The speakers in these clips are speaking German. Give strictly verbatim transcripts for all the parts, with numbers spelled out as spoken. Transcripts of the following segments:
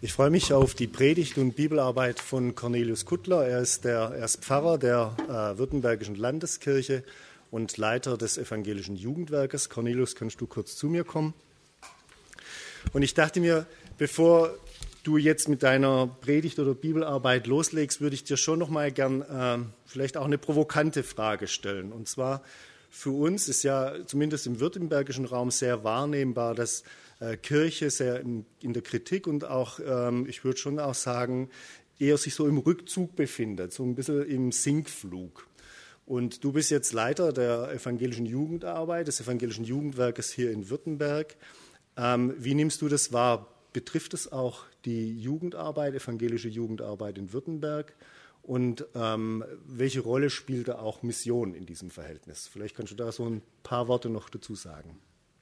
Ich freue mich auf die Predigt und Bibelarbeit von Cornelius Kuttler. Er ist, der, er ist Pfarrer der äh, Württembergischen Landeskirche und Leiter des Evangelischen Jugendwerkes. Cornelius, kannst du kurz zu mir kommen? Und ich dachte mir, bevor du jetzt mit deiner Predigt oder Bibelarbeit loslegst, würde ich dir schon noch mal gern äh, vielleicht auch eine provokante Frage stellen. Und zwar, für uns ist ja zumindest im württembergischen Raum sehr wahrnehmbar, dass äh, Kirche sehr in, in der Kritik und auch, ähm, ich würde schon auch sagen, eher sich so im Rückzug befindet, so ein bisschen im Sinkflug. Und du bist jetzt Leiter der evangelischen Jugendarbeit, des evangelischen Jugendwerkes hier in Württemberg. Ähm, wie nimmst du das wahr? Betrifft es auch die Jugendarbeit, evangelische Jugendarbeit in Württemberg? Und ähm, welche Rolle spielt da auch Mission in diesem Verhältnis? Vielleicht kannst du da so ein paar Worte noch dazu sagen.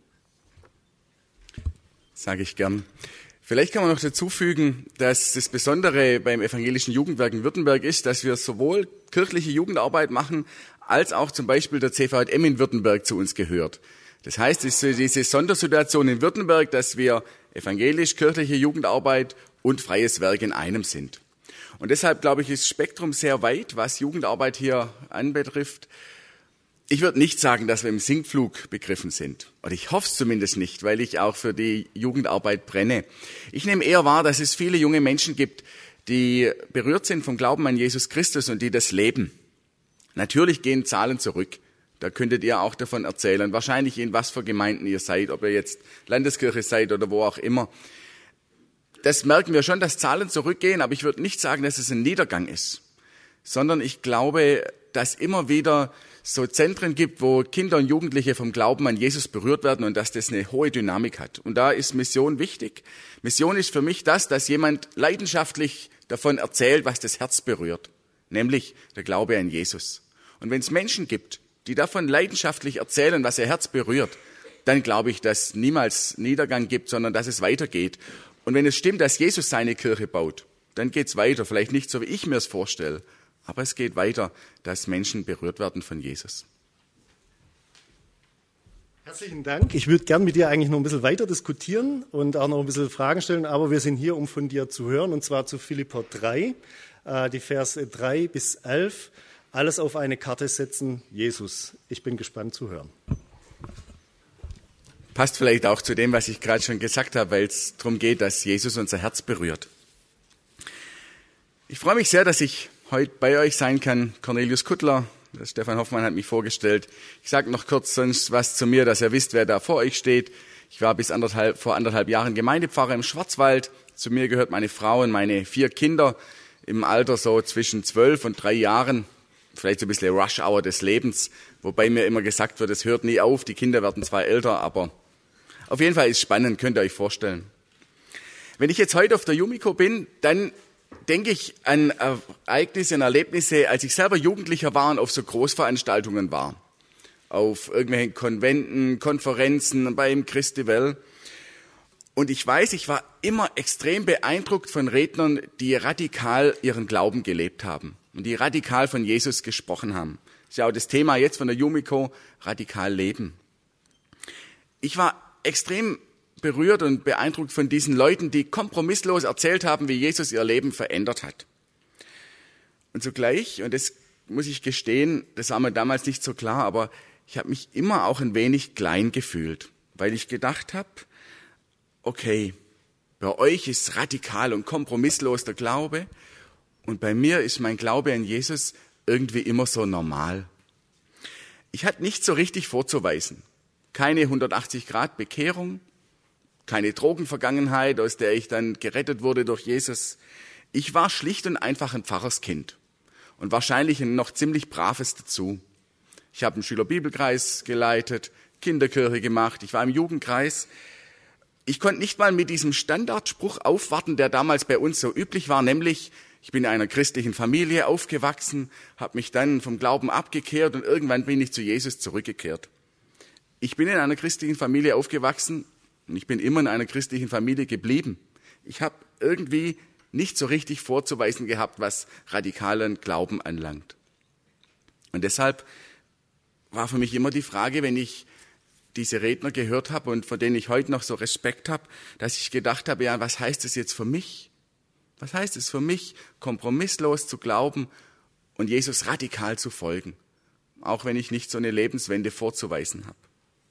Sage ich gern. Vielleicht kann man noch dazu fügen, dass das Besondere beim evangelischen Jugendwerk in Württemberg ist, dass wir sowohl kirchliche Jugendarbeit machen, als auch zum Beispiel der C V J M in Württemberg zu uns gehört. Das heißt, es ist diese Sondersituation in Württemberg, dass wir evangelisch-kirchliche Jugendarbeit und freies Werk in einem sind. Und deshalb, glaube ich, ist das Spektrum sehr weit, was Jugendarbeit hier anbetrifft. Ich würde nicht sagen, dass wir im Sinkflug begriffen sind. Oder ich hoffe es zumindest nicht, weil ich auch für die Jugendarbeit brenne. Ich nehme eher wahr, dass es viele junge Menschen gibt, die berührt sind vom Glauben an Jesus Christus und die das leben. Natürlich gehen Zahlen zurück. Da könntet ihr auch davon erzählen. Wahrscheinlich in was für Gemeinden ihr seid, ob ihr jetzt Landeskirche seid oder wo auch immer. Das merken wir schon, dass Zahlen zurückgehen, aber ich würde nicht sagen, dass es ein Niedergang ist, sondern ich glaube, dass immer wieder so Zentren gibt, wo Kinder und Jugendliche vom Glauben an Jesus berührt werden und dass das eine hohe Dynamik hat. Und da ist Mission wichtig. Mission ist für mich das, dass jemand leidenschaftlich davon erzählt, was das Herz berührt, nämlich der Glaube an Jesus. Und wenn es Menschen gibt, die davon leidenschaftlich erzählen, was ihr Herz berührt, dann glaube ich, dass es niemals Niedergang gibt, sondern dass es weitergeht. Und wenn es stimmt, dass Jesus seine Kirche baut, dann geht es weiter. Vielleicht nicht so, wie ich mir es vorstelle, aber es geht weiter, dass Menschen berührt werden von Jesus. Herzlichen Dank. Ich würde gern mit dir eigentlich noch ein bisschen weiter diskutieren und auch noch ein bisschen Fragen stellen, aber wir sind hier, um von dir zu hören, und zwar zu Philipper drei, äh, die Verse drei bis elf. Alles auf eine Karte setzen, Jesus. Ich bin gespannt zu hören. Passt vielleicht auch zu dem, was ich gerade schon gesagt habe, weil es darum geht, dass Jesus unser Herz berührt. Ich freue mich sehr, dass ich heute bei euch sein kann. Cornelius Kuttler, der Stefan Hoffmann hat mich vorgestellt. Ich sage noch kurz sonst was zu mir, dass ihr wisst, wer da vor euch steht. Ich war bis anderthalb, vor anderthalb Jahren Gemeindepfarrer im Schwarzwald. Zu mir gehört meine Frau und meine vier Kinder im Alter so zwischen zwölf und drei Jahren. Vielleicht so ein bisschen Rush-Hour des Lebens, wobei mir immer gesagt wird, es hört nie auf, die Kinder werden zwar älter, aber auf jeden Fall ist es spannend, könnt ihr euch vorstellen. Wenn ich jetzt heute auf der Jumiko bin, dann denke ich an Ereignisse und Erlebnisse, als ich selber Jugendlicher war und auf so Großveranstaltungen war. Auf irgendwelchen Konventen, Konferenzen, beim Christiwell. Und ich weiß, ich war immer extrem beeindruckt von Rednern, die radikal ihren Glauben gelebt haben und die radikal von Jesus gesprochen haben. Das ist ja auch das Thema jetzt von der Jumiko, radikal leben. Ich war extrem berührt und beeindruckt von diesen Leuten, die kompromisslos erzählt haben, wie Jesus ihr Leben verändert hat. Und zugleich, und das muss ich gestehen, das war mir damals nicht so klar, aber ich habe mich immer auch ein wenig klein gefühlt, weil ich gedacht habe, okay, bei euch ist radikal und kompromisslos der Glaube und bei mir ist mein Glaube an Jesus irgendwie immer so normal. Ich hatte nicht so richtig vorzuweisen. Keine hundertachtzig Grad Bekehrung, keine Drogenvergangenheit, aus der ich dann gerettet wurde durch Jesus. Ich war schlicht und einfach ein Pfarrerskind und wahrscheinlich ein noch ziemlich braves dazu. Ich habe einen Schülerbibelkreis geleitet, Kinderkirche gemacht, ich war im Jugendkreis. Ich konnte nicht mal mit diesem Standardspruch aufwarten, der damals bei uns so üblich war, nämlich ich bin in einer christlichen Familie aufgewachsen, habe mich dann vom Glauben abgekehrt und irgendwann bin ich zu Jesus zurückgekehrt. Ich bin in einer christlichen Familie aufgewachsen und ich bin immer in einer christlichen Familie geblieben. Ich habe irgendwie nicht so richtig vorzuweisen gehabt, was radikalen Glauben anlangt. Und deshalb war für mich immer die Frage, wenn ich diese Redner gehört habe und von denen ich heute noch so Respekt habe, dass ich gedacht habe, ja, was heißt das jetzt für mich? Was heißt es für mich, kompromisslos zu glauben und Jesus radikal zu folgen, auch wenn ich nicht so eine Lebenswende vorzuweisen habe?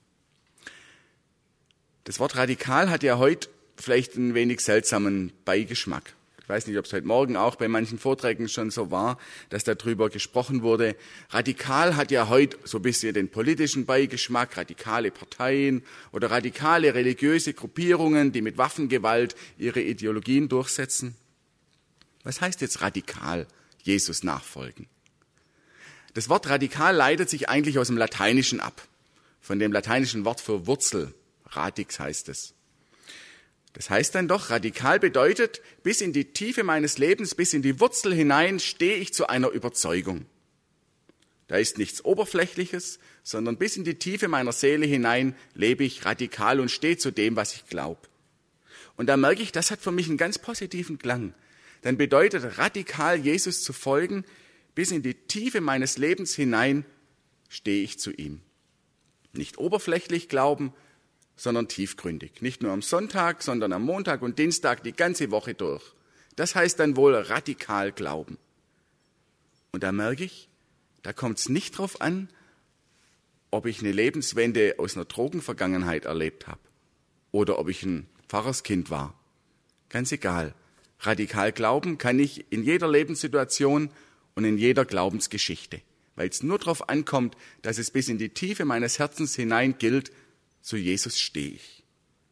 Das Wort radikal hat ja heute vielleicht einen wenig seltsamen Beigeschmack. Ich weiß nicht, ob es heute Morgen auch bei manchen Vorträgen schon so war, dass darüber gesprochen wurde. Radikal hat ja heute so ein bisschen den politischen Beigeschmack, radikale Parteien oder radikale religiöse Gruppierungen, die mit Waffengewalt ihre Ideologien durchsetzen. Was heißt jetzt radikal Jesus nachfolgen? Das Wort radikal leitet sich eigentlich aus dem Lateinischen ab, von dem lateinischen Wort für Wurzel, radix heißt es. Das heißt dann doch, radikal bedeutet, bis in die Tiefe meines Lebens, bis in die Wurzel hinein stehe ich zu einer Überzeugung. Da ist nichts Oberflächliches, sondern bis in die Tiefe meiner Seele hinein lebe ich radikal und stehe zu dem, was ich glaube. Und da merke ich, das hat für mich einen ganz positiven Klang. Dann bedeutet radikal Jesus zu folgen, bis in die Tiefe meines Lebens hinein stehe ich zu ihm. Nicht oberflächlich glauben, sondern tiefgründig. Nicht nur am Sonntag, sondern am Montag und Dienstag die ganze Woche durch. Das heißt dann wohl radikal glauben. Und da merke ich, da kommt es nicht drauf an, ob ich eine Lebenswende aus einer Drogenvergangenheit erlebt habe oder ob ich ein Pfarrerskind war. Ganz egal. Radikal glauben kann ich in jeder Lebenssituation und in jeder Glaubensgeschichte, weil es nur darauf ankommt, dass es bis in die Tiefe meines Herzens hinein gilt, zu Jesus stehe ich.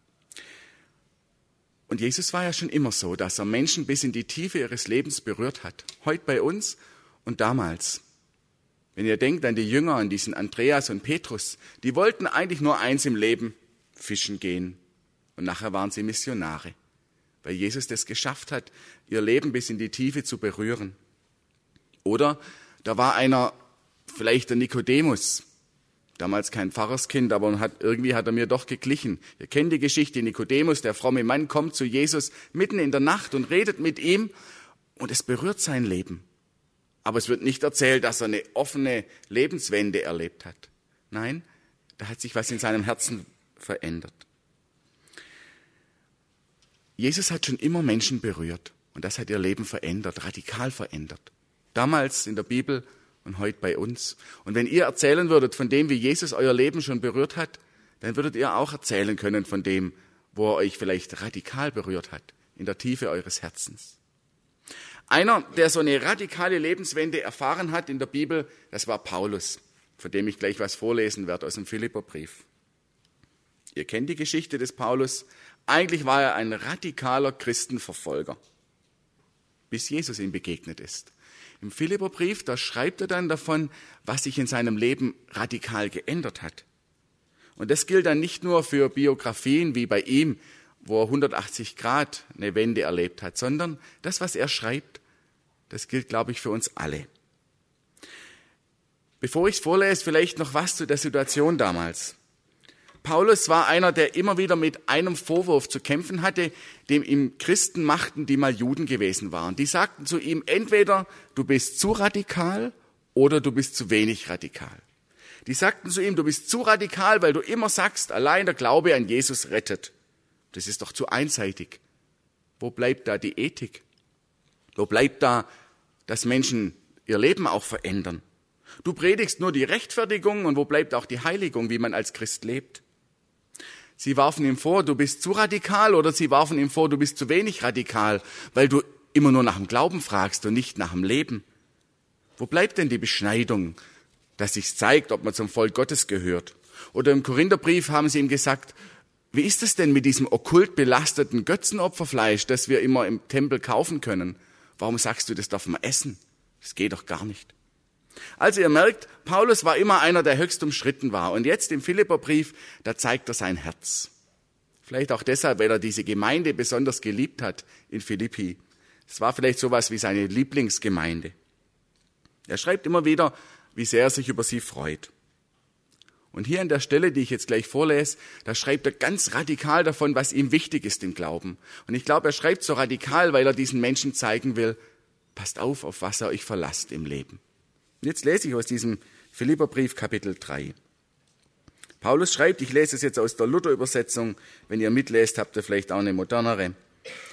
Und Jesus war ja schon immer so, dass er Menschen bis in die Tiefe ihres Lebens berührt hat. Heute bei uns und damals. Wenn ihr denkt an die Jünger, an diesen Andreas und Petrus, die wollten eigentlich nur eins im Leben, fischen gehen. Und nachher waren sie Missionare, weil Jesus das geschafft hat, ihr Leben bis in die Tiefe zu berühren. Oder da war einer, vielleicht der Nikodemus, damals kein Pfarrerskind, aber hat, irgendwie hat er mir doch geglichen. Ihr kennt die Geschichte, Nikodemus, der fromme Mann, kommt zu Jesus mitten in der Nacht und redet mit ihm und es berührt sein Leben. Aber es wird nicht erzählt, dass er eine offene Lebenswende erlebt hat. Nein, da hat sich was in seinem Herzen verändert. Jesus hat schon immer Menschen berührt und das hat ihr Leben verändert, radikal verändert. Damals in der Bibel und heute bei uns. Und wenn ihr erzählen würdet von dem, wie Jesus euer Leben schon berührt hat, dann würdet ihr auch erzählen können von dem, wo er euch vielleicht radikal berührt hat, in der Tiefe eures Herzens. Einer, der so eine radikale Lebenswende erfahren hat in der Bibel, das war Paulus, von dem ich gleich was vorlesen werde aus dem Philipperbrief. Ihr kennt die Geschichte des Paulus. Eigentlich war er ein radikaler Christenverfolger, bis Jesus ihm begegnet ist. Im Philipperbrief, da schreibt er dann davon, was sich in seinem Leben radikal geändert hat. Und das gilt dann nicht nur für Biografien wie bei ihm, wo er hundertachtzig Grad eine Wende erlebt hat, sondern das, was er schreibt, das gilt, glaube ich, für uns alle. Bevor ich es vorlese, vielleicht noch was zu der Situation damals. Paulus war einer, der immer wieder mit einem Vorwurf zu kämpfen hatte, dem ihm Christen machten, die mal Juden gewesen waren. Die sagten zu ihm, entweder du bist zu radikal oder du bist zu wenig radikal. Die sagten zu ihm, du bist zu radikal, weil du immer sagst, allein der Glaube an Jesus rettet. Das ist doch zu einseitig. Wo bleibt da die Ethik? Wo bleibt da, dass Menschen ihr Leben auch verändern? Du predigst nur die Rechtfertigung und wo bleibt auch die Heiligung, wie man als Christ lebt? Sie warfen ihm vor, du bist zu radikal, oder sie warfen ihm vor, du bist zu wenig radikal, weil du immer nur nach dem Glauben fragst und nicht nach dem Leben. Wo bleibt denn die Beschneidung, dass sich zeigt, ob man zum Volk Gottes gehört? Oder im Korintherbrief haben sie ihm gesagt, wie ist es denn mit diesem okkult belasteten Götzenopferfleisch, das wir immer im Tempel kaufen können? Warum sagst du, das darf man essen? Das geht doch gar nicht. Also ihr merkt, Paulus war immer einer, der höchst umstritten war. Und jetzt im Philipperbrief, da zeigt er sein Herz. Vielleicht auch deshalb, weil er diese Gemeinde besonders geliebt hat in Philippi. Es war vielleicht sowas wie seine Lieblingsgemeinde. Er schreibt immer wieder, wie sehr er sich über sie freut. Und hier an der Stelle, die ich jetzt gleich vorlese, da schreibt er ganz radikal davon, was ihm wichtig ist im Glauben. Und ich glaube, er schreibt so radikal, weil er diesen Menschen zeigen will, passt auf, auf was ihr euch verlasst im Leben. Und jetzt lese ich aus diesem Philipperbrief Kapitel drei. Paulus schreibt, ich lese es jetzt aus der Luther-Übersetzung, wenn ihr mitlest, habt ihr vielleicht auch eine modernere.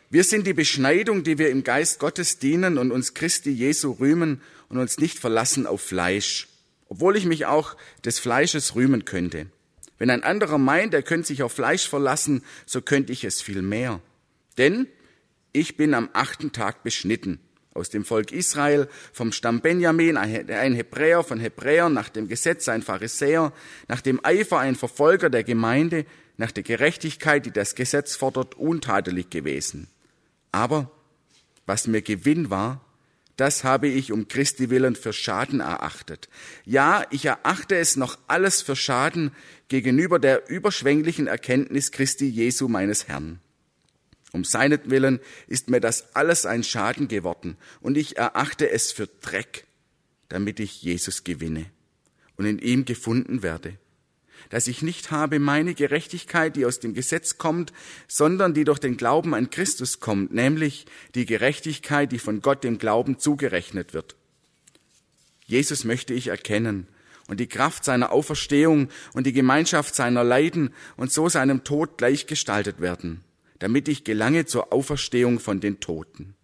Wir sind die Beschneidung, die wir im Geist Gottes dienen und uns Christi Jesu rühmen und uns nicht verlassen auf Fleisch, obwohl ich mich auch des Fleisches rühmen könnte. Wenn ein anderer meint, er könnte sich auf Fleisch verlassen, so könnte ich es viel mehr. Denn ich bin am achten Tag beschnitten, aus dem Volk Israel, vom Stamm Benjamin, ein Hebräer von Hebräern, nach dem Gesetz ein Pharisäer, nach dem Eifer ein Verfolger der Gemeinde, nach der Gerechtigkeit, die das Gesetz fordert, untadelig gewesen. Aber was mir Gewinn war, das habe ich um Christi willen für Schaden erachtet. Ja, ich erachte es noch alles für Schaden gegenüber der überschwänglichen Erkenntnis Christi Jesu meines Herrn. Um seinetwillen ist mir das alles ein Schaden geworden und ich erachte es für Dreck, damit ich Jesus gewinne und in ihm gefunden werde. Dass ich nicht habe meine Gerechtigkeit, die aus dem Gesetz kommt, sondern die durch den Glauben an Christus kommt, nämlich die Gerechtigkeit, die von Gott dem Glauben zugerechnet wird. Jesus möchte ich erkennen und die Kraft seiner Auferstehung und die Gemeinschaft seiner Leiden und so seinem Tod gleichgestaltet werden, damit ich gelange zur Auferstehung von den Toten.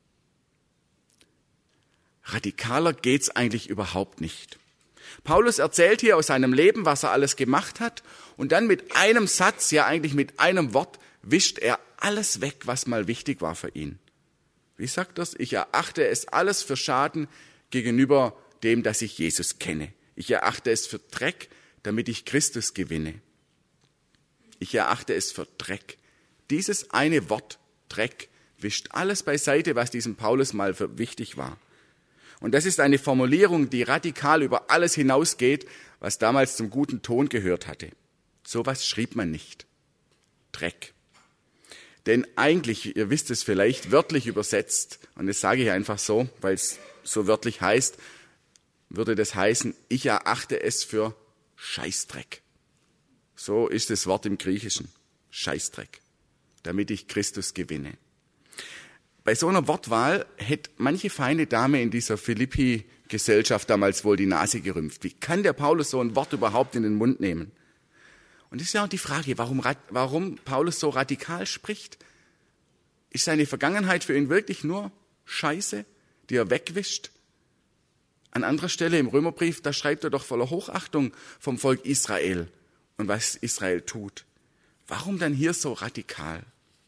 Radikaler geht's eigentlich überhaupt nicht. Paulus erzählt hier aus seinem Leben, was er alles gemacht hat, und dann mit einem Satz, ja eigentlich mit einem Wort, wischt er alles weg, was mal wichtig war für ihn. Wie sagt das? Ich erachte es alles für Schaden gegenüber dem, dass ich Jesus kenne. Ich erachte es für Dreck, damit ich Christus gewinne. Ich erachte es für Dreck. Dieses eine Wort, Dreck, wischt alles beiseite, was diesem Paulus mal für wichtig war. Und das ist eine Formulierung, die radikal über alles hinausgeht, was damals zum guten Ton gehört hatte. Sowas schrieb man nicht. Dreck. Denn eigentlich, ihr wisst es vielleicht, wörtlich übersetzt, und das sage ich einfach so, weil es so wörtlich heißt, würde das heißen, ich erachte es für Scheißdreck. So ist das Wort im Griechischen. Scheißdreck. Damit ich Christus gewinne. Bei so einer Wortwahl hätte manche feine Dame in dieser Philippi-Gesellschaft damals wohl die Nase gerümpft. Wie kann der Paulus so ein Wort überhaupt in den Mund nehmen? Und das ist ja auch die Frage, warum, warum Paulus so radikal spricht. Ist seine Vergangenheit für ihn wirklich nur Scheiße, die er wegwischt? An anderer Stelle im Römerbrief, da schreibt er doch voller Hochachtung vom Volk Israel und was Israel tut. Warum dann hier so radikal?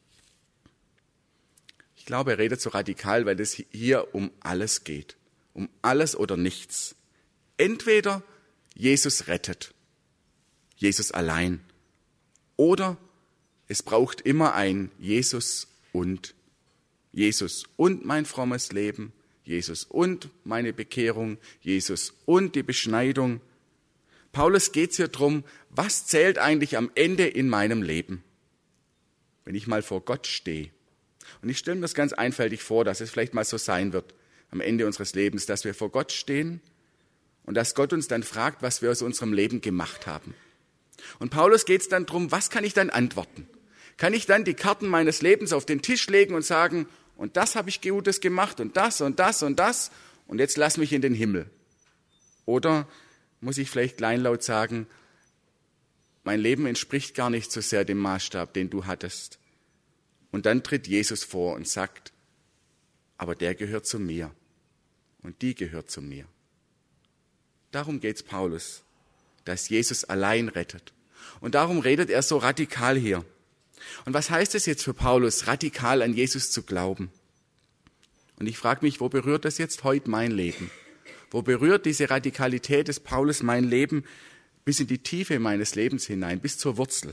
Ich glaube, er redet so radikal, weil es hier um alles geht. Um alles oder nichts. Entweder Jesus rettet, Jesus allein, oder es braucht immer ein Jesus und. Jesus und mein frommes Leben, Jesus und meine Bekehrung, Jesus und die Beschneidung. Paulus geht es hier drum, was zählt eigentlich am Ende in meinem Leben, wenn ich mal vor Gott stehe. Und ich stelle mir das ganz einfältig vor, dass es vielleicht mal so sein wird am Ende unseres Lebens, dass wir vor Gott stehen und dass Gott uns dann fragt, was wir aus unserem Leben gemacht haben. Und Paulus geht es dann drum, was kann ich dann antworten? Kann ich dann die Karten meines Lebens auf den Tisch legen und sagen, und das habe ich Gutes gemacht und das und das und das und jetzt lass mich in den Himmel? Oder muss ich vielleicht kleinlaut sagen, mein Leben entspricht gar nicht so sehr dem Maßstab, den du hattest. Und dann tritt Jesus vor und sagt, aber der gehört zu mir und die gehört zu mir. Darum geht's Paulus, dass Jesus allein rettet. Und darum redet er so radikal hier. Und was heißt es jetzt für Paulus, radikal an Jesus zu glauben? Und ich frage mich, wo berührt das jetzt heute mein Leben? Wo berührt diese Radikalität des Paulus mein Leben bis in die Tiefe meines Lebens hinein, bis zur Wurzel?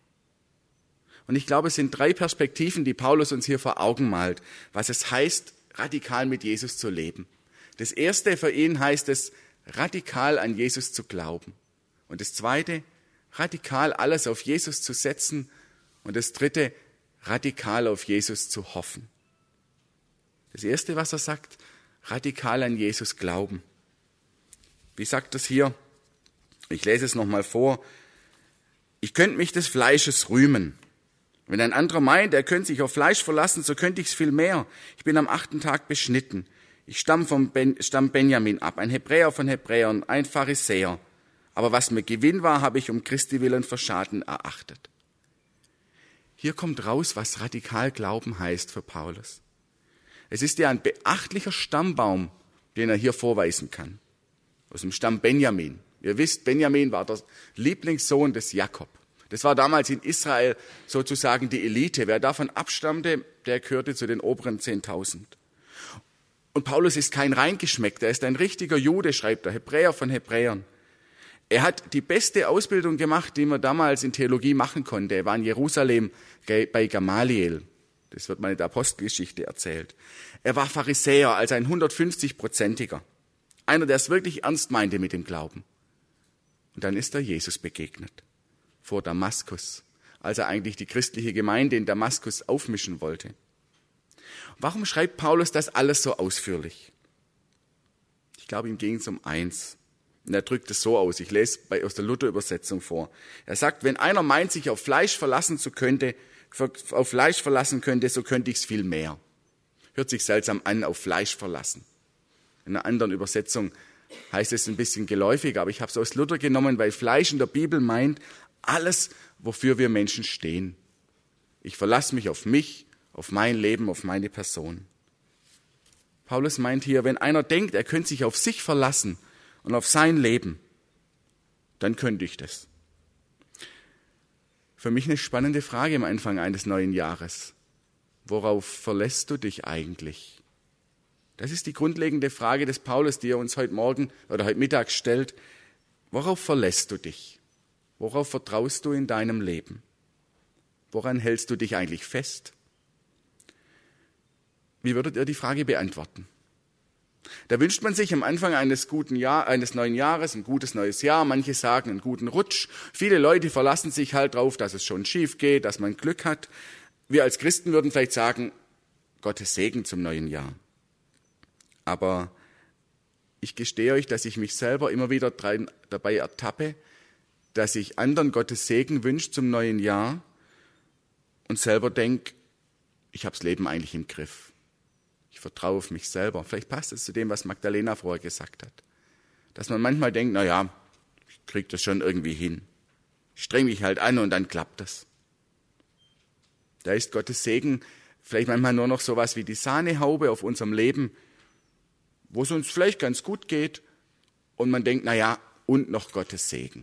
Und ich glaube, es sind drei Perspektiven, die Paulus uns hier vor Augen malt, was es heißt, radikal mit Jesus zu leben. Das erste für ihn heißt es, radikal an Jesus zu glauben. Und das zweite, radikal alles auf Jesus zu setzen. Und das dritte, radikal auf Jesus zu hoffen. Das erste, was er sagt, radikal an Jesus glauben. Wie sagt das hier? Ich lese es nochmal vor. Ich könnte mich des Fleisches rühmen. Wenn ein anderer meint, er könnte sich auf Fleisch verlassen, so könnte ich es viel mehr. Ich bin am achten Tag beschnitten. Ich stamme vom ben, Stamm Benjamin ab, ein Hebräer von Hebräern, ein Hier kommt raus, was radikal Glauben heißt für Paulus. Es ist ja ein beachtlicher Stammbaum, den er hier vorweisen kann. Aus dem Stamm Benjamin. Ihr wisst, Benjamin war der Lieblingssohn des Jakob. Das war damals in Israel sozusagen die Elite. Wer davon abstammte, der gehörte zu den oberen zehntausend. Und Paulus ist kein Reingeschmeckter, er ist ein richtiger Jude, schreibt er, Hebräer von Hebräern. Er hat die beste Ausbildung gemacht, die man damals in Theologie machen konnte. Er war in Jerusalem bei Gamaliel. Das wird mal in der Apostelgeschichte erzählt. Er war Pharisäer, also ein hundertfünfzig-prozentiger. Einer, der es wirklich ernst meinte mit dem Glauben. Und dann ist er Jesus begegnet. Vor Damaskus, als er eigentlich die christliche Gemeinde in Damaskus aufmischen wollte. Warum schreibt Paulus das alles so ausführlich? Ich glaube, ihm ging es um eins. Und er drückt es so aus. Ich lese bei, aus der Luther-Übersetzung vor. Er sagt, wenn einer meint, sich auf Fleisch verlassen zu könnte, auf Fleisch verlassen könnte, so könnte ich es viel mehr. Hört sich seltsam an, auf Fleisch verlassen. In einer anderen Übersetzung heißt es ein bisschen geläufiger, aber ich habe es aus Luther genommen, weil Fleisch in der Bibel meint alles, wofür wir Menschen stehen. Ich verlasse mich auf mich, auf mein Leben, auf meine Person. Paulus meint hier, wenn einer denkt, er könnte sich auf sich verlassen und auf sein Leben, dann könnte ich das. Für mich eine spannende Frage am Anfang eines neuen Jahres. Worauf verlässt du dich eigentlich? Das ist die grundlegende Frage des Paulus, die er uns heute Morgen oder heute Mittag stellt. Worauf verlässt du dich? Worauf vertraust du in deinem Leben? Woran hältst du dich eigentlich fest? Wie würdet ihr die Frage beantworten? Da wünscht man sich am Anfang eines guten Jahr, eines neuen Jahres ein gutes neues Jahr. Manche sagen einen guten Rutsch. Viele Leute verlassen sich halt darauf, dass es schon schief geht, dass man Glück hat. Wir als Christen würden vielleicht sagen, Gottes Segen zum neuen Jahr. Aber ich gestehe euch, dass ich mich selber immer wieder dabei ertappe, dass ich anderen Gottes Segen wünsche zum neuen Jahr und selber denke, ich habe das Leben eigentlich im Griff. Ich vertraue auf mich selber. Vielleicht passt es zu dem, was Magdalena vorher gesagt hat. Dass man manchmal denkt, na ja, ich kriege das schon irgendwie hin. Ich strenge mich halt an und dann klappt das. Da ist Gottes Segen vielleicht manchmal nur noch sowas wie die Sahnehaube auf unserem Leben, wo es uns vielleicht ganz gut geht und man denkt, na ja, und noch Gottes Segen.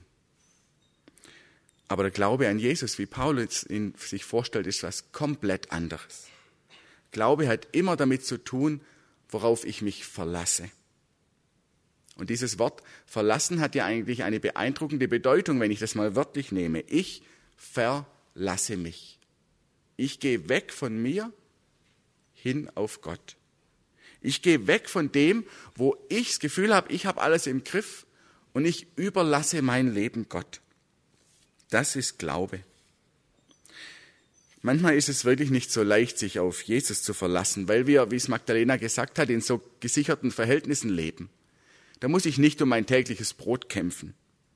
Aber der Glaube an Jesus, wie Paulus ihn sich vorstellt, ist was komplett anderes. Glaube hat immer damit zu tun, worauf ich mich verlasse. Und dieses Wort verlassen hat ja eigentlich eine beeindruckende Bedeutung, wenn ich das mal wörtlich nehme. Ich verlasse mich. Ich gehe weg von mir hin auf Gott. Ich gehe weg von dem, wo ich das Gefühl habe, ich habe alles im Griff und ich überlasse mein Leben Gott. Das ist Glaube. Manchmal ist es wirklich nicht so leicht, sich auf Jesus zu verlassen, weil wir, wie es Magdalena gesagt hat, in so gesicherten Verhältnissen leben. Da muss ich nicht um mein tägliches Brot kämpfen.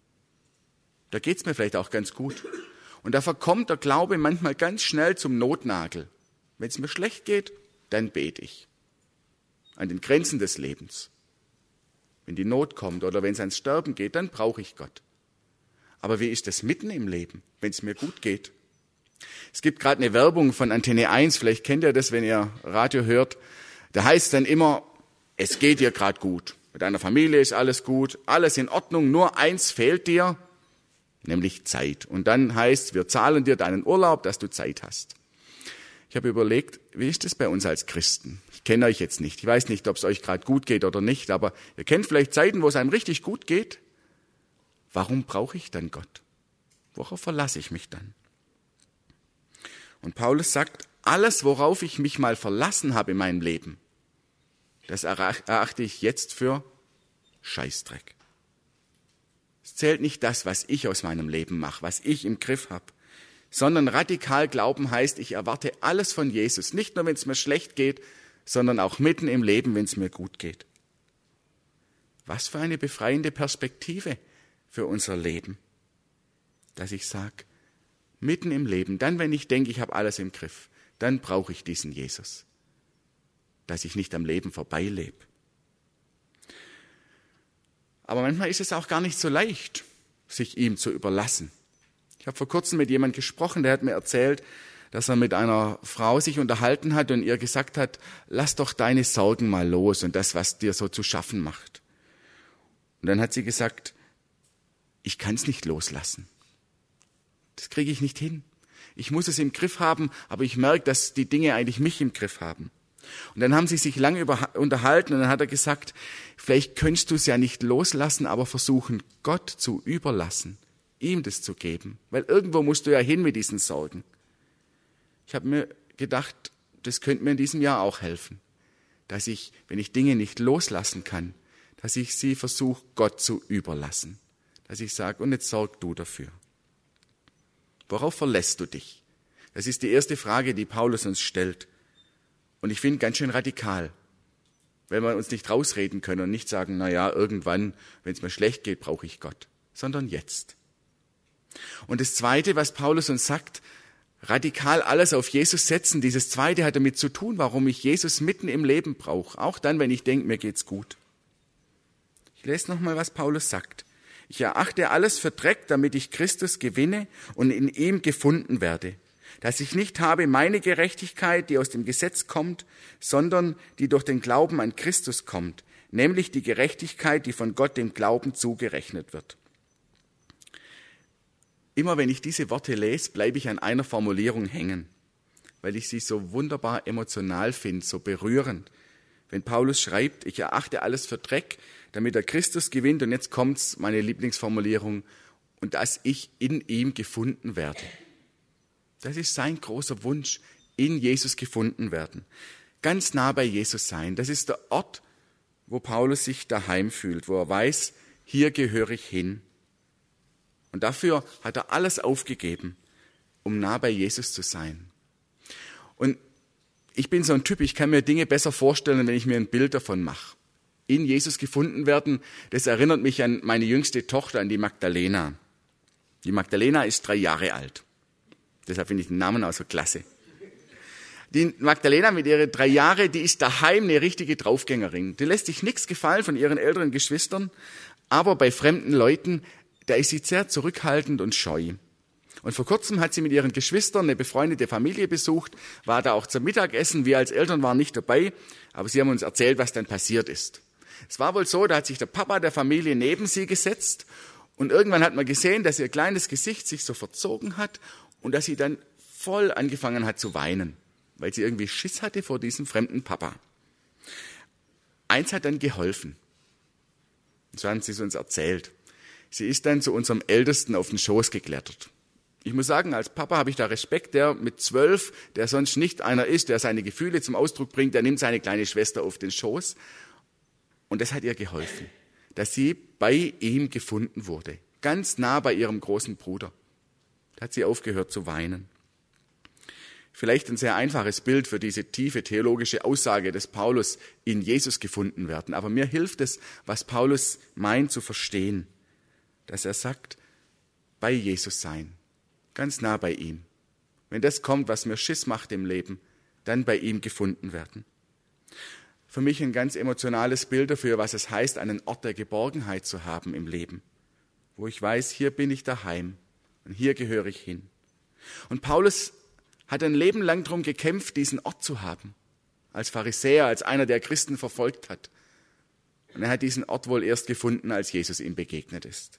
Da geht's mir vielleicht auch ganz gut. Und da verkommt der Glaube manchmal ganz schnell zum Notnagel. Wenn es mir schlecht geht, dann bete ich. An den Grenzen des Lebens. Wenn die Not kommt oder wenn es ans Sterben geht, dann brauche ich Gott. Aber wie ist das mitten im Leben, wenn es mir gut geht? Es gibt gerade eine Werbung von Antenne eins, vielleicht kennt ihr das, wenn ihr Radio hört. Da heißt es dann immer, es geht dir gerade gut. Mit deiner Familie ist alles gut, alles in Ordnung, nur eins fehlt dir, nämlich Zeit. Und dann heißt, wir zahlen dir deinen Urlaub, dass du Zeit hast. Ich habe überlegt, wie ist das bei uns als Christen? Ich kenne euch jetzt nicht, ich weiß nicht, ob es euch gerade gut geht oder nicht, aber ihr kennt vielleicht Zeiten, wo es einem richtig gut geht. Warum brauche ich dann Gott? Worauf verlasse ich mich dann? Und Paulus sagt, alles, worauf ich mich mal verlassen habe in meinem Leben, das erachte ich jetzt für Scheißdreck. Es zählt nicht das, was ich aus meinem Leben mache, was ich im Griff habe, sondern radikal glauben heißt, ich erwarte alles von Jesus, nicht nur, wenn es mir schlecht geht, sondern auch mitten im Leben, wenn es mir gut geht. Was für eine befreiende Perspektive für unser Leben, dass ich sage, mitten im Leben, dann, wenn ich denke, ich habe alles im Griff, dann brauche ich diesen Jesus, dass ich nicht am Leben vorbeilebe. Aber manchmal ist es auch gar nicht so leicht, sich ihm zu überlassen. Ich habe vor kurzem mit jemandem gesprochen, der hat mir erzählt, dass er mit einer Frau sich unterhalten hat und ihr gesagt hat, lass doch deine Sorgen mal los und das, was dir so zu schaffen macht. Und dann hat sie gesagt, ich kann es nicht loslassen. Das kriege ich nicht hin. Ich muss es im Griff haben, aber ich merke, dass die Dinge eigentlich mich im Griff haben. Und dann haben sie sich lange über, unterhalten und dann hat er gesagt, vielleicht könntest du es ja nicht loslassen, aber versuchen, Gott zu überlassen, ihm das zu geben. Weil irgendwo musst du ja hin mit diesen Sorgen. Ich habe mir gedacht, das könnte mir in diesem Jahr auch helfen, dass ich, wenn ich Dinge nicht loslassen kann, dass ich sie versuche, Gott zu überlassen. Dass ich sage, und jetzt sorg du dafür. Worauf verlässt du dich? Das ist die erste Frage, die Paulus uns stellt. Und ich finde ganz schön radikal, wenn wir uns nicht rausreden können und nicht sagen, na ja, irgendwann, wenn es mir schlecht geht, brauche ich Gott, sondern jetzt. Und das Zweite, was Paulus uns sagt, radikal alles auf Jesus setzen, dieses Zweite hat damit zu tun, warum ich Jesus mitten im Leben brauche, auch dann, wenn ich denke, mir geht's gut. Ich lese nochmal, was Paulus sagt. Ich erachte alles für Dreck, damit ich Christus gewinne und in ihm gefunden werde. Dass ich nicht habe meine Gerechtigkeit, die aus dem Gesetz kommt, sondern die durch den Glauben an Christus kommt, nämlich die Gerechtigkeit, die von Gott dem Glauben zugerechnet wird. Immer wenn ich diese Worte lese, bleibe ich an einer Formulierung hängen, weil ich sie so wunderbar emotional finde, so berührend. Wenn Paulus schreibt, ich erachte alles für Dreck, damit er Christus gewinnt, und jetzt kommt's, meine Lieblingsformulierung, und dass ich in ihm gefunden werde. Das ist sein großer Wunsch, in Jesus gefunden werden. Ganz nah bei Jesus sein. Das ist der Ort, wo Paulus sich daheim fühlt, wo er weiß, hier gehöre ich hin. Und dafür hat er alles aufgegeben, um nah bei Jesus zu sein. Und ich bin so ein Typ, ich kann mir Dinge besser vorstellen, wenn ich mir ein Bild davon mache. In Jesus gefunden werden, das erinnert mich an meine jüngste Tochter, an die Magdalena. Die Magdalena ist drei Jahre alt. Deshalb finde ich den Namen auch so klasse. Die Magdalena mit ihren drei Jahren, die ist daheim eine richtige Draufgängerin. Die lässt sich nichts gefallen von ihren älteren Geschwistern, aber bei fremden Leuten, da ist sie sehr zurückhaltend und scheu. Und vor kurzem hat sie mit ihren Geschwistern eine befreundete Familie besucht, war da auch zum Mittagessen. Wir als Eltern waren nicht dabei, aber sie haben uns erzählt, was dann passiert ist. Es war wohl so, da hat sich der Papa der Familie neben sie gesetzt und irgendwann hat man gesehen, dass ihr kleines Gesicht sich so verzogen hat und dass sie dann voll angefangen hat zu weinen, weil sie irgendwie Schiss hatte vor diesem fremden Papa. Eins hat dann geholfen. So haben sie es uns erzählt. Sie ist dann zu unserem Ältesten auf den Schoß geklettert. Ich muss sagen, als Papa habe ich da Respekt, der mit zwölf, der sonst nicht einer ist, der seine Gefühle zum Ausdruck bringt, der nimmt seine kleine Schwester auf den Schoß. Und das hat ihr geholfen, dass sie bei ihm gefunden wurde, ganz nah bei ihrem großen Bruder. Da hat sie aufgehört zu weinen. Vielleicht ein sehr einfaches Bild für diese tiefe theologische Aussage des Paulus, in Jesus gefunden werden. Aber mir hilft es, was Paulus meint zu verstehen, dass er sagt, bei Jesus sein, ganz nah bei ihm. Wenn das kommt, was mir Schiss macht im Leben, dann bei ihm gefunden werden. Für mich ein ganz emotionales Bild dafür, was es heißt, einen Ort der Geborgenheit zu haben im Leben, wo ich weiß, hier bin ich daheim und hier gehöre ich hin. Und Paulus hat ein Leben lang darum gekämpft, diesen Ort zu haben, als Pharisäer, als einer, der Christen verfolgt hat. Und er hat diesen Ort wohl erst gefunden, als Jesus ihm begegnet ist.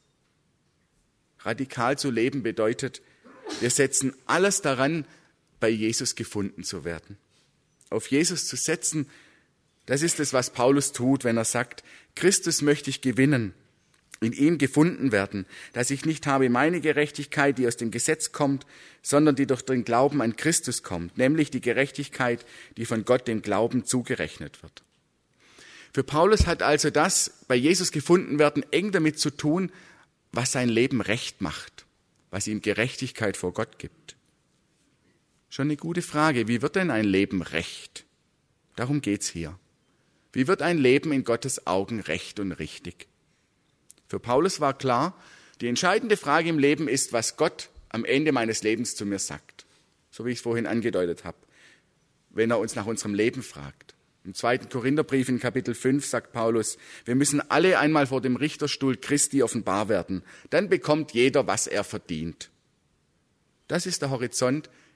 Radikal zu leben bedeutet, wir setzen alles daran, bei Jesus gefunden zu werden. Auf Jesus zu setzen, das ist es, was Paulus tut, wenn er sagt, Christus möchte ich gewinnen, in ihm gefunden werden, dass ich nicht habe meine Gerechtigkeit, die aus dem Gesetz kommt, sondern die durch den Glauben an Christus kommt, nämlich die Gerechtigkeit, die von Gott dem Glauben zugerechnet wird. Für Paulus hat also das, bei Jesus gefunden werden, eng damit zu tun, was sein Leben recht macht, was ihm Gerechtigkeit vor Gott gibt. Schon eine gute Frage, wie wird denn ein Leben recht? Darum geht's hier. Wie wird ein Leben in Gottes Augen recht und richtig? Für Paulus war klar, die entscheidende Frage im Leben ist, was Gott am Ende meines Lebens zu mir sagt. So wie ich es vorhin angedeutet habe, wenn er uns nach unserem Leben fragt. Im zweiten Korintherbrief in Kapitel fünf sagt Paulus, wir müssen alle einmal vor dem Richterstuhl Christi offenbar werden. Dann bekommt jeder, was er verdient. Das ist der Horizont,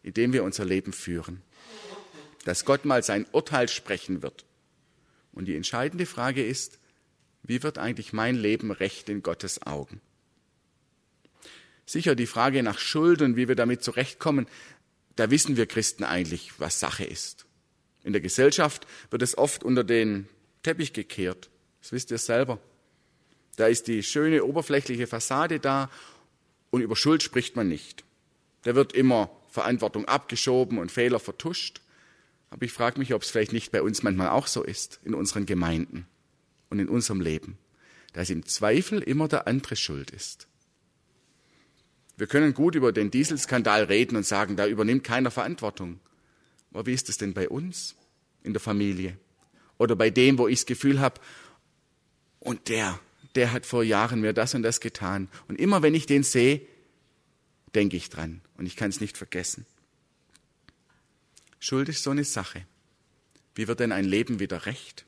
in dem wir unser Leben führen. Dass Gott mal sein Urteil sprechen wird. Und die entscheidende Frage ist, wie wird eigentlich mein Leben recht in Gottes Augen? Sicher, die Frage nach Schuld und wie wir damit zurechtkommen, da wissen wir Christen eigentlich, was Sache ist. In der Gesellschaft wird es oft unter den Teppich gekehrt. Das wisst ihr selber. Da ist die schöne oberflächliche Fassade da und über Schuld spricht man nicht. Da wird immer Verantwortung abgeschoben und Fehler vertuscht. Aber ich frage mich, ob es vielleicht nicht bei uns manchmal auch so ist, in unseren Gemeinden und in unserem Leben, dass im Zweifel immer der andere schuld ist. Wir können gut über den Dieselskandal reden und sagen, da übernimmt keiner Verantwortung. Aber wie ist es denn bei uns in der Familie? Oder bei dem, wo ich das Gefühl habe, und der, der hat vor Jahren mir das und das getan. Und immer wenn ich den sehe, denke ich dran und ich kann es nicht vergessen. Schuld ist so eine Sache. Wie wird denn ein Leben wieder recht?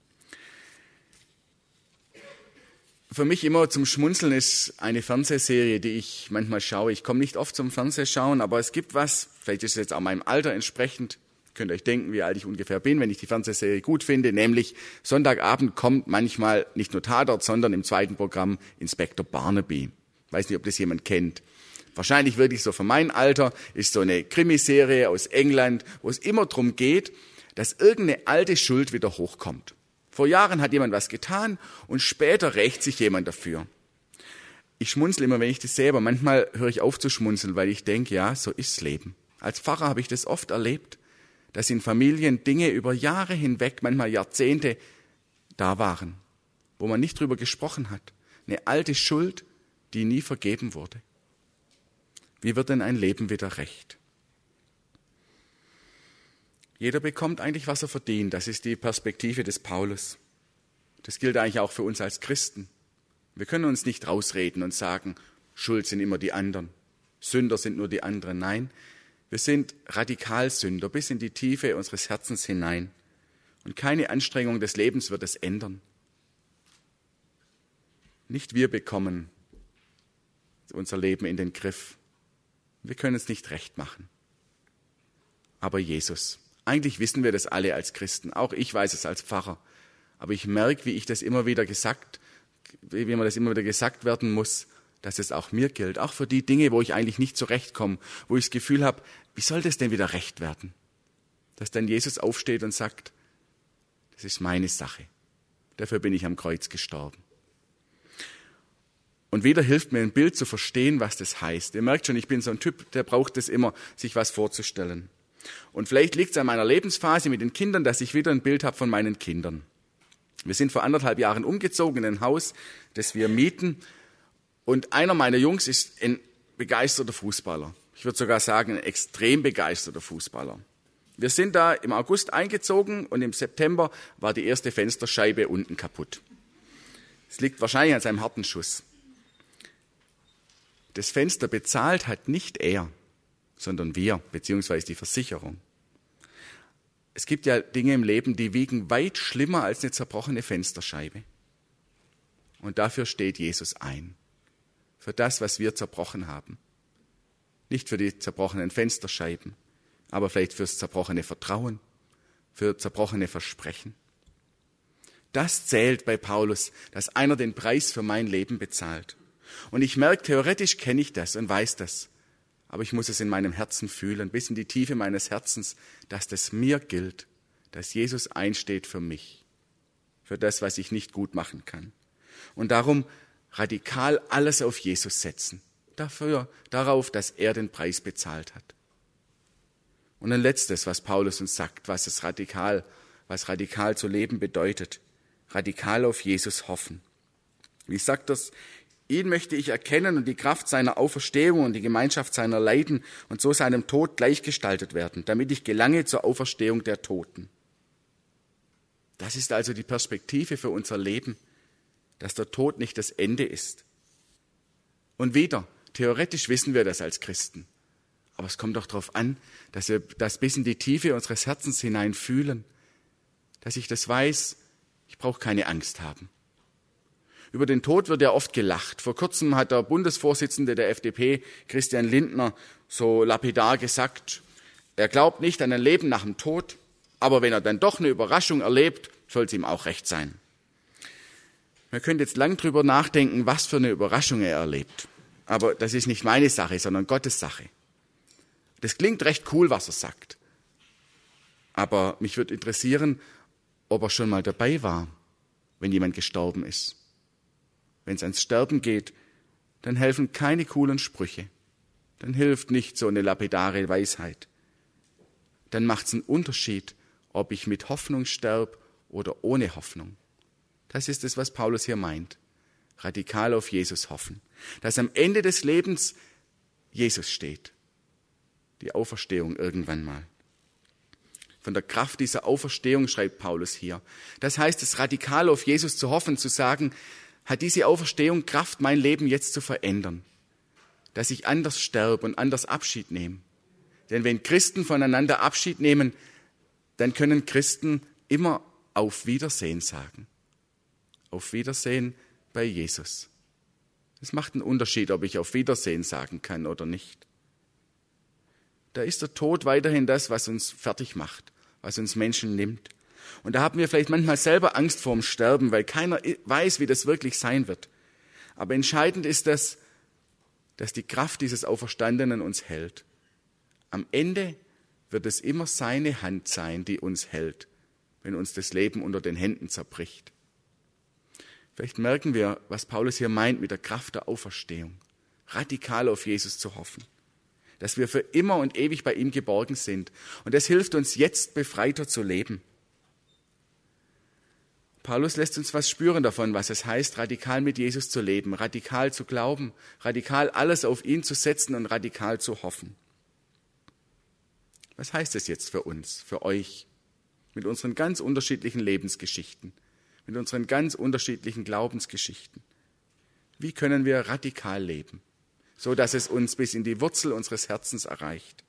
Für mich immer zum Schmunzeln ist eine Fernsehserie, die ich manchmal schaue. Ich komme nicht oft zum Fernsehschauen, aber es gibt was, vielleicht ist es jetzt auch meinem Alter entsprechend, könnt ihr euch denken, wie alt ich ungefähr bin, wenn ich die Fernsehserie gut finde, nämlich Sonntagabend kommt manchmal nicht nur Tatort, sondern im zweiten Programm Inspektor Barnaby. Ich weiß nicht, ob das jemand kennt. Wahrscheinlich wirklich so für mein Alter, ist so eine Krimiserie aus England, wo es immer darum geht, dass irgendeine alte Schuld wieder hochkommt. Vor Jahren hat jemand was getan und später rächt sich jemand dafür. Ich schmunzel immer, wenn ich das sehe, aber manchmal höre ich auf zu schmunzeln, weil ich denke, ja, so ist Leben. Als Pfarrer habe ich das oft erlebt, dass in Familien Dinge über Jahre hinweg, manchmal Jahrzehnte, da waren, wo man nicht drüber gesprochen hat. Eine alte Schuld, die nie vergeben wurde. Wie wird denn ein Leben wieder recht? Jeder bekommt eigentlich, was er verdient. Das ist die Perspektive des Paulus. Das gilt eigentlich auch für uns als Christen. Wir können uns nicht rausreden und sagen, Schuld sind immer die anderen, Sünder sind nur die anderen. Nein, wir sind Radikalsünder bis in die Tiefe unseres Herzens hinein. Und keine Anstrengung des Lebens wird es ändern. Nicht wir bekommen unser Leben in den Griff. Wir können es nicht recht machen. Aber Jesus. Eigentlich wissen wir das alle als Christen. Auch ich weiß es als Pfarrer. Aber ich merke, wie ich das immer wieder gesagt, wie mir das immer wieder gesagt werden muss, dass es auch mir gilt. Auch für die Dinge, wo ich eigentlich nicht zurechtkomme, wo ich das Gefühl habe, wie soll das denn wieder recht werden? Dass dann Jesus aufsteht und sagt, das ist meine Sache. Dafür bin ich am Kreuz gestorben. Und wieder hilft mir ein Bild zu verstehen, was das heißt. Ihr merkt schon, ich bin so ein Typ, der braucht es immer, sich was vorzustellen. Und vielleicht liegt es an meiner Lebensphase mit den Kindern, dass ich wieder ein Bild habe von meinen Kindern. Wir sind vor anderthalb Jahren umgezogen in ein Haus, das wir mieten. Und einer meiner Jungs ist ein begeisterter Fußballer. Ich würde sogar sagen, ein extrem begeisterter Fußballer. Wir sind da im August eingezogen und im September war die erste Fensterscheibe unten kaputt. Es liegt wahrscheinlich an seinem harten Schuss. Das Fenster bezahlt hat nicht er, sondern wir, beziehungsweise die Versicherung. Es gibt ja Dinge im Leben, die wiegen weit schlimmer als eine zerbrochene Fensterscheibe. Und dafür steht Jesus ein. Für das, was wir zerbrochen haben. Nicht für die zerbrochenen Fensterscheiben, aber vielleicht fürs zerbrochene Vertrauen, für zerbrochene Versprechen. Das zählt bei Paulus, dass einer den Preis für mein Leben bezahlt. Und ich merke, theoretisch kenne ich das und weiß das. Aber ich muss es in meinem Herzen fühlen, bis in die Tiefe meines Herzens, dass das mir gilt, dass Jesus einsteht für mich, für das, was ich nicht gut machen kann. Und darum radikal alles auf Jesus setzen, dafür, darauf, dass er den Preis bezahlt hat. Und ein letztes, was Paulus uns sagt, was es radikal, was radikal zu leben bedeutet, radikal auf Jesus hoffen. Wie sagt das? Ihn möchte ich erkennen und die Kraft seiner Auferstehung und die Gemeinschaft seiner Leiden und so seinem Tod gleichgestaltet werden, damit ich gelange zur Auferstehung der Toten. Das ist also die Perspektive für unser Leben, dass der Tod nicht das Ende ist. Und wieder, theoretisch wissen wir das als Christen, aber es kommt doch darauf an, dass wir das bis in die Tiefe unseres Herzens hinein fühlen, dass ich das weiß, ich brauche keine Angst haben. Über den Tod wird ja oft gelacht. Vor kurzem hat der Bundesvorsitzende der F D P, Christian Lindner, so lapidar gesagt, er glaubt nicht an ein Leben nach dem Tod, aber wenn er dann doch eine Überraschung erlebt, soll es ihm auch recht sein. Man könnte jetzt lang drüber nachdenken, was für eine Überraschung er erlebt. Aber das ist nicht meine Sache, sondern Gottes Sache. Das klingt recht cool, was er sagt. Aber mich würde interessieren, ob er schon mal dabei war, wenn jemand gestorben ist. Wenn es ans Sterben geht, dann helfen keine coolen Sprüche. Dann hilft nicht so eine lapidare Weisheit. Dann macht es einen Unterschied, ob ich mit Hoffnung sterbe oder ohne Hoffnung. Das ist es, was Paulus hier meint. Radikal auf Jesus hoffen. Dass am Ende des Lebens Jesus steht. Die Auferstehung irgendwann mal. Von der Kraft dieser Auferstehung schreibt Paulus hier. Das heißt, es radikal auf Jesus zu hoffen, zu sagen, hat diese Auferstehung Kraft, mein Leben jetzt zu verändern. Dass ich anders sterbe und anders Abschied nehme. Denn wenn Christen voneinander Abschied nehmen, dann können Christen immer auf Wiedersehen sagen. Auf Wiedersehen bei Jesus. Es macht einen Unterschied, ob ich auf Wiedersehen sagen kann oder nicht. Da ist der Tod weiterhin das, was uns fertig macht, was uns Menschen nimmt. Und da haben wir vielleicht manchmal selber Angst vorm Sterben, weil keiner weiß, wie das wirklich sein wird. Aber entscheidend ist das, dass die Kraft dieses Auferstandenen uns hält. Am Ende wird es immer seine Hand sein, die uns hält, wenn uns das Leben unter den Händen zerbricht. Vielleicht merken wir, was Paulus hier meint mit der Kraft der Auferstehung. Radikal auf Jesus zu hoffen. Dass wir für immer und ewig bei ihm geborgen sind. Und das hilft uns jetzt befreiter zu leben. Paulus lässt uns was spüren davon, was es heißt, radikal mit Jesus zu leben, radikal zu glauben, radikal alles auf ihn zu setzen und radikal zu hoffen. Was heißt das jetzt für uns, für euch, mit unseren ganz unterschiedlichen Lebensgeschichten, mit unseren ganz unterschiedlichen Glaubensgeschichten? Wie können wir radikal leben, so dass es uns bis in die Wurzel unseres Herzens erreicht?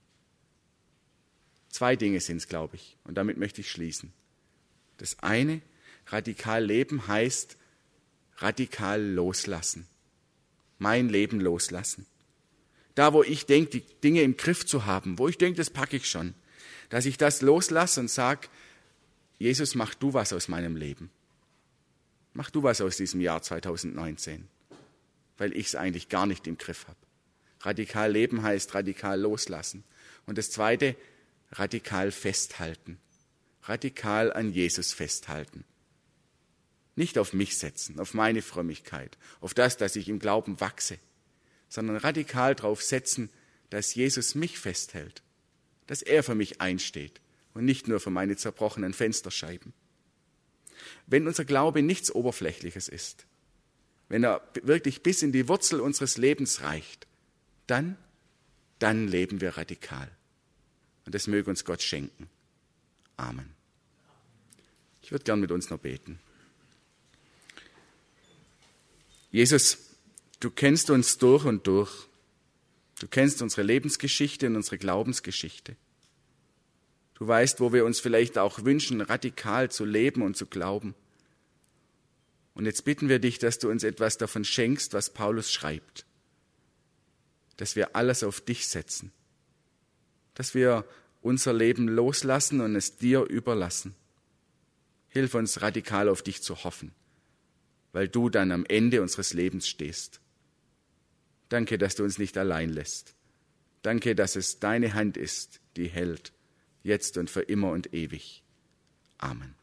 Zwei Dinge sind es, glaube ich, und damit möchte ich schließen. Das eine, radikal leben heißt radikal loslassen, mein Leben loslassen. Da, wo ich denke, die Dinge im Griff zu haben, wo ich denke, das packe ich schon, dass ich das loslasse und sage, Jesus, mach du was aus meinem Leben. Mach du was aus diesem Jahr zweitausendneunzehn, weil ich es eigentlich gar nicht im Griff habe. Radikal leben heißt radikal loslassen. Und das Zweite, radikal festhalten. Radikal an Jesus festhalten. Nicht auf mich setzen, auf meine Frömmigkeit, auf das, dass ich im Glauben wachse, sondern radikal darauf setzen, dass Jesus mich festhält, dass er für mich einsteht und nicht nur für meine zerbrochenen Fensterscheiben. Wenn unser Glaube nichts Oberflächliches ist, wenn er wirklich bis in die Wurzel unseres Lebens reicht, dann, dann leben wir radikal. Und das möge uns Gott schenken. Amen. Ich würde gern mit uns noch beten. Jesus, du kennst uns durch und durch. Du kennst unsere Lebensgeschichte und unsere Glaubensgeschichte. Du weißt, wo wir uns vielleicht auch wünschen, radikal zu leben und zu glauben. Und jetzt bitten wir dich, dass du uns etwas davon schenkst, was Paulus schreibt. Dass wir alles auf dich setzen. Dass wir unser Leben loslassen und es dir überlassen. Hilf uns, radikal auf dich zu hoffen, weil du dann am Ende unseres Lebens stehst. Danke, dass du uns nicht allein lässt. Danke, dass es deine Hand ist, die hält, jetzt und für immer und ewig. Amen.